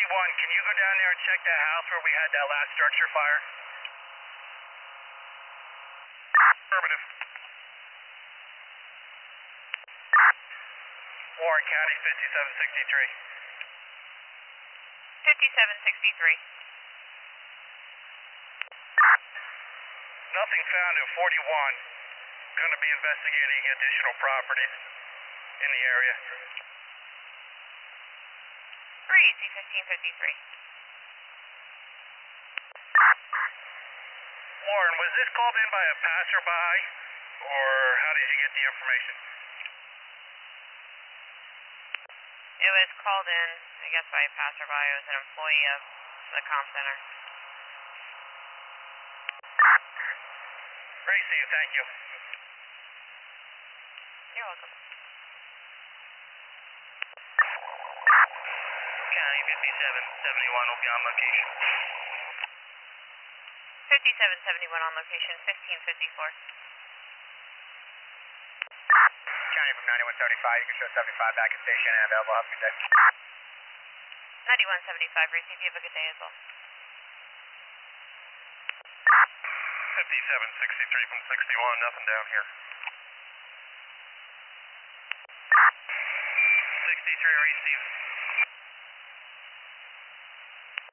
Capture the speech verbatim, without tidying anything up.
forty-one, can you go down there and check that house where we had that last structure fire? Affirmative. Warren County, fifty-seven sixty-three. fifty-seven sixty-three. Nothing found at forty-one. Going to be investigating additional properties in the area. three A C fifteen fifty-three. Warren, was this called in by a passerby, or how did you get the information? It was called in, I guess, by a passerby. It was an employee of the comm center. Great to see you, thank you. You're welcome. County fifty-seven seventy-one will be on location. fifty-seven seventy-one on location, fifteen fifty-four. County from ninety-one seventy-five, you can show seventy-five back at station and available. Have a good day. ninety-one seventy-five, receive. You have a good day as well. fifty-seven sixty-three from sixty-one, nothing down here. sixty-three, receive.